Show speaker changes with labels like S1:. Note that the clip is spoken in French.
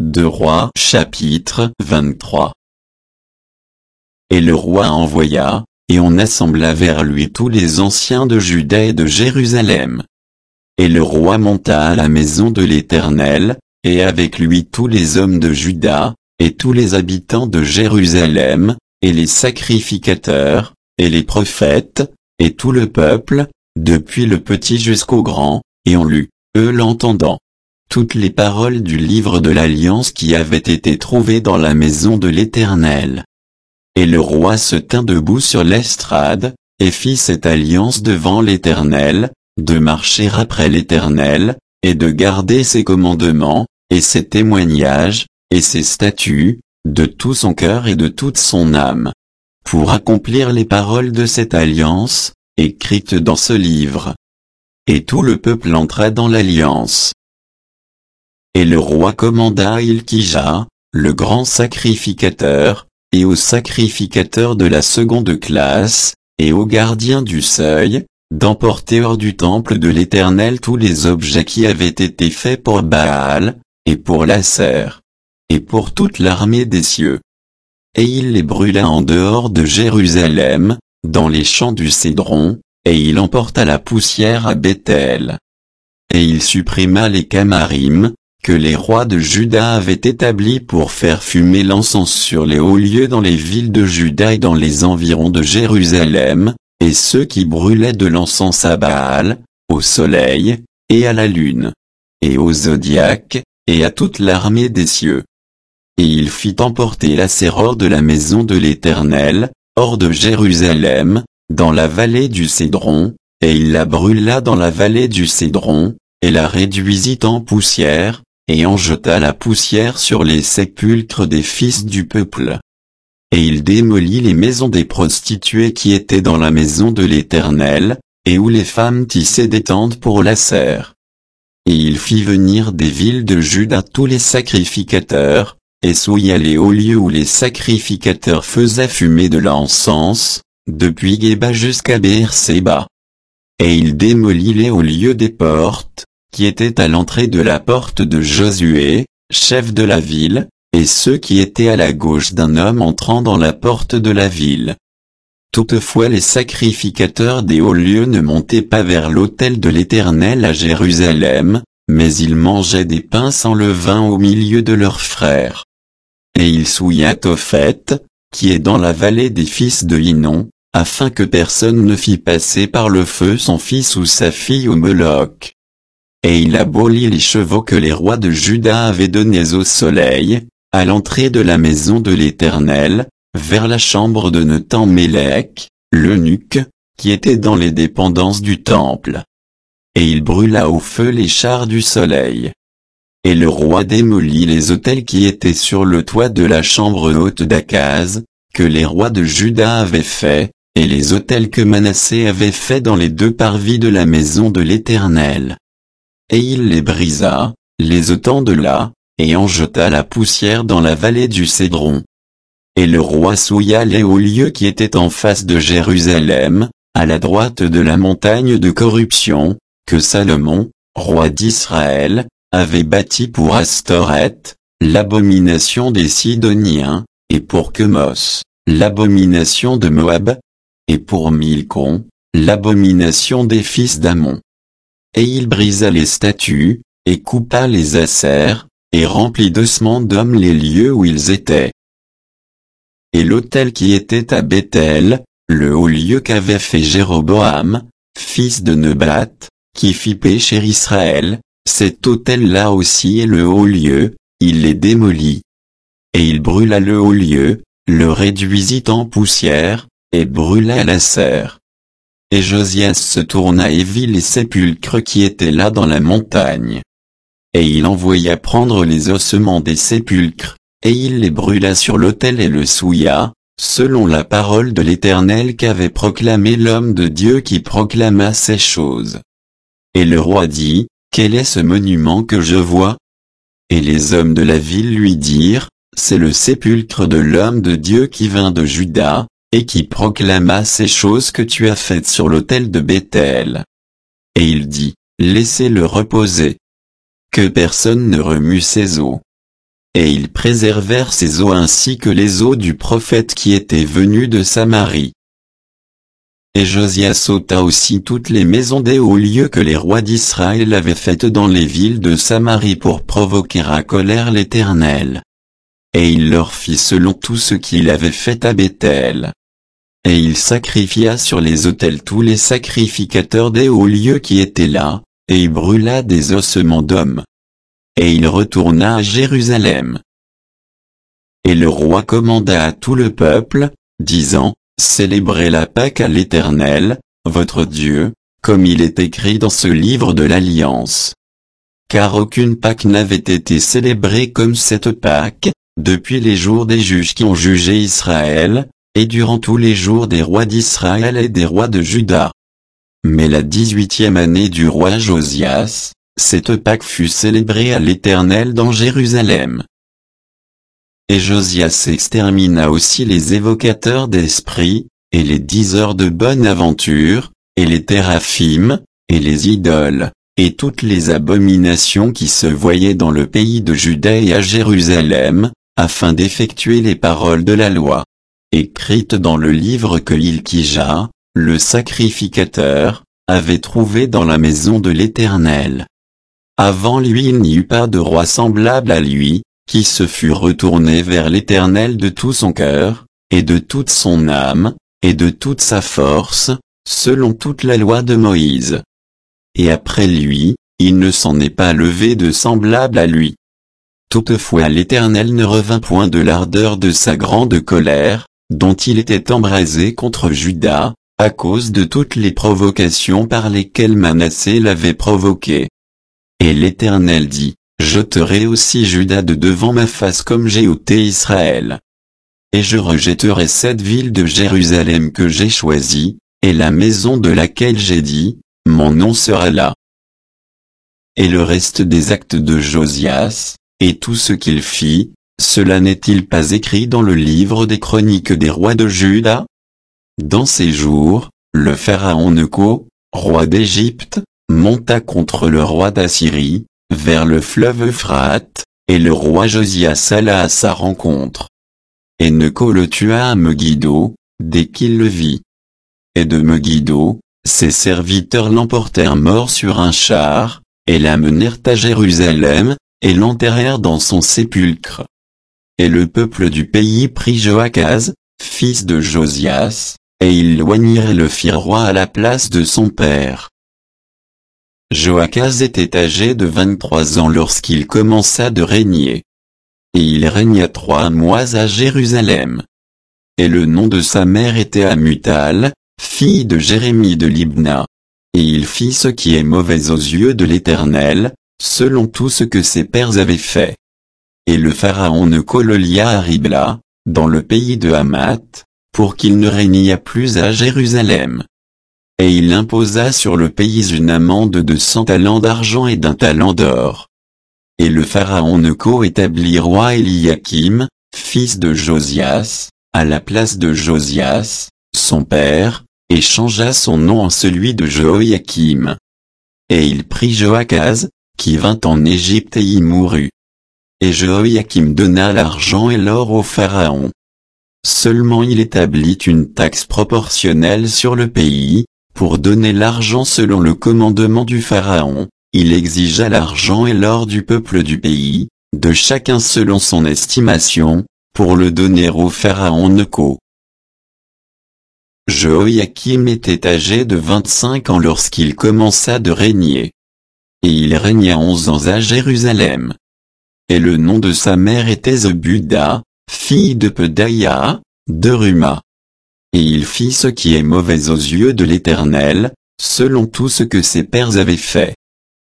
S1: Deux Rois chapitre 23. Et le roi envoya, et on assembla vers lui tous les anciens de Juda et de Jérusalem. Et le roi monta à la maison de l'Éternel, et avec lui tous les hommes de Juda, et tous les habitants de Jérusalem, et les sacrificateurs, et les prophètes, et tout le peuple, depuis le petit jusqu'au grand, et on lut, eux l'entendant, toutes les paroles du livre de l'Alliance qui avaient été trouvées dans la maison de l'Éternel. Et le roi se tint debout sur l'estrade, et fit cette alliance devant l'Éternel, de marcher après l'Éternel, et de garder ses commandements, et ses témoignages, et ses statuts, de tout son cœur et de toute son âme, pour accomplir les paroles de cette alliance, écrites dans ce livre. Et tout le peuple entra dans l'alliance. Et le roi commanda à Hilkija, le grand sacrificateur, et aux sacrificateurs de la seconde classe, et aux gardiens du seuil, d'emporter hors du temple de l'Éternel tous les objets qui avaient été faits pour Baal, et pour l'Asser, et pour toute l'armée des cieux. Et il les brûla en dehors de Jérusalem, dans les champs du Cédron, et il emporta la poussière à Béthel. Et il supprima les Camarim, que les rois de Juda avaient établis pour faire fumer l'encens sur les hauts lieux dans les villes de Juda et dans les environs de Jérusalem, et ceux qui brûlaient de l'encens à Baal, au soleil, et à la lune, et au zodiaque, et à toute l'armée des cieux. Et il fit emporter l'Asser hors de la maison de l'Éternel, hors de Jérusalem, dans la vallée du Cédron, et il la brûla dans la vallée du Cédron, et la réduisit en poussière, et en jeta la poussière sur les sépulcres des fils du peuple. Et il démolit les maisons des prostituées qui étaient dans la maison de l'Éternel, et où les femmes tissaient des tentes pour l'Asser. Et il fit venir des villes de Juda tous les sacrificateurs, et souilla les hauts lieux où les sacrificateurs faisaient fumer de l'encens, depuis Géba jusqu'à Beer-Séba. Et il démolit les hauts lieux des portes, qui étaient à l'entrée de la porte de Josué, chef de la ville, et ceux qui étaient à la gauche d'un homme entrant dans la porte de la ville. Toutefois les sacrificateurs des hauts lieux ne montaient pas vers l'autel de l'Éternel à Jérusalem, mais ils mangeaient des pains sans levain au milieu de leurs frères. Et il souilla Tophet, qui est dans la vallée des fils de Hinnom, afin que personne ne fît passer par le feu son fils ou sa fille au Moloch. Et il abolit les chevaux que les rois de Juda avaient donnés au soleil, à l'entrée de la maison de l'Éternel, vers la chambre de Nethan-Mélec, l'eunuque, qui était dans les dépendances du temple. Et il brûla au feu les chars du soleil. Et le roi démolit les autels qui étaient sur le toit de la chambre haute d'Akaz, que les rois de Juda avaient fait, et les autels que Manassé avait fait dans les deux parvis de la maison de l'Éternel. Et il les brisa, les ôtant de là, et en jeta la poussière dans la vallée du Cédron. Et le roi souilla les hauts lieux qui étaient en face de Jérusalem, à la droite de la montagne de corruption, que Salomon, roi d'Israël, avait bâti pour Astoret, l'abomination des Sidoniens, et pour Chemos, l'abomination de Moab, et pour Milcom, l'abomination des fils d'Ammon. Et il brisa les statues, et coupa les assers, et remplit d'ossements d'hommes les lieux où ils étaient. Et l'autel qui était à Béthel, le haut lieu qu'avait fait Jéroboam, fils de Nebat, qui fit pécher Israël, cet autel-là aussi est le haut lieu, il les démolit. Et il brûla le haut lieu, le réduisit en poussière, et brûla l'Asser. Et Josias se tourna et vit les sépulcres qui étaient là dans la montagne. Et il envoya prendre les ossements des sépulcres, et il les brûla sur l'autel et le souilla, selon la parole de l'Éternel qu'avait proclamé l'homme de Dieu qui proclama ces choses. Et le roi dit, quel est ce monument que je vois? Et les hommes de la ville lui dirent, c'est le sépulcre de l'homme de Dieu qui vint de Juda, et qui proclama ces choses que tu as faites sur l'autel de Béthel. Et il dit, laissez-le reposer. Que personne ne remue ses os. Et ils préservèrent ces eaux ainsi que les eaux du prophète qui était venu de Samarie. Et Josias ôta aussi toutes les maisons des hauts lieux que les rois d'Israël avaient faites dans les villes de Samarie pour provoquer à colère l'Éternel. Et il leur fit selon tout ce qu'il avait fait à Béthel. Et il sacrifia sur les autels tous les sacrificateurs des hauts lieux qui étaient là, et il brûla des ossements d'hommes. Et il retourna à Jérusalem. Et le roi commanda à tout le peuple, disant, célébrez la Pâque à l'Éternel, votre Dieu, comme il est écrit dans ce livre de l'Alliance. Car aucune Pâque n'avait été célébrée comme cette Pâque, depuis les jours des juges qui ont jugé Israël, et durant tous les jours des rois d'Israël et des rois de Juda. Mais la 18e année du roi Josias, cette Pâque fut célébrée à l'Éternel dans Jérusalem. Et Josias extermina aussi les évocateurs d'esprit, et les diseurs de bonne aventure, et les téraphim, et les idoles, et toutes les abominations qui se voyaient dans le pays de Juda et à Jérusalem, afin d'effectuer les paroles de la loi, écrites dans le livre que Hilkija, le sacrificateur, avait trouvé dans la maison de l'Éternel. Avant lui il n'y eut pas de roi semblable à lui, qui se fût retourné vers l'Éternel de tout son cœur, et de toute son âme, et de toute sa force, selon toute la loi de Moïse. Et après lui, il ne s'en est pas levé de semblable à lui. Toutefois l'Éternel ne revint point de l'ardeur de sa grande colère, dont il était embrasé contre Juda, à cause de toutes les provocations par lesquelles Manassé l'avait provoqué. Et l'Éternel dit, j'ôterai aussi Juda de devant ma face comme j'ai ôté Israël. Et je rejetterai cette ville de Jérusalem que j'ai choisie, et la maison de laquelle j'ai dit, mon nom sera là. Et le reste des actes de Josias, et tout ce qu'il fit, cela n'est-il pas écrit dans le livre des chroniques des rois de Juda? Dans ces jours, le pharaon Necho, roi d'Égypte, monta contre le roi d'Assyrie, vers le fleuve Euphrate, et le roi Josias alla à sa rencontre. Et Necho le tua à Megiddo, dès qu'il le vit. Et de Megiddo, ses serviteurs l'emportèrent mort sur un char, et l'amenèrent à Jérusalem, et l'enterrèrent dans son sépulcre. Et le peuple du pays prit Joachaz, fils de Josias, et ils loignirent et le firent roi à la place de son père. Joachaz était âgé de 23 ans lorsqu'il commença de régner. Et il régna 3 mois à Jérusalem. Et le nom de sa mère était Amutal, fille de Jérémie de Libna. Et il fit ce qui est mauvais aux yeux de l'Éternel, selon tout ce que ses pères avaient fait. Et le pharaon Necho le lia à Ribla, dans le pays de Hamath, pour qu'il ne régnât plus à Jérusalem. Et il imposa sur le pays une amende de 100 talents d'argent et d'1 talent d'or. Et le pharaon Necho établit roi Eliakim, fils de Josias, à la place de Josias, son père, et changea son nom en celui de Joachim. Et il prit Joachaz, qui vint en Égypte et y mourut. Et Joachim donna l'argent et l'or au pharaon. Seulement il établit une taxe proportionnelle sur le pays, pour donner l'argent selon le commandement du pharaon, il exigea l'argent et l'or du peuple du pays, de chacun selon son estimation, pour le donner au pharaon Necho. Joachim était âgé de 25 ans lorsqu'il commença de régner. Et il régna 11 ans à Jérusalem. Et le nom de sa mère était Zebuda, fille de Pedaïa, de Ruma. Et il fit ce qui est mauvais aux yeux de l'Éternel, selon tout ce que ses pères avaient fait.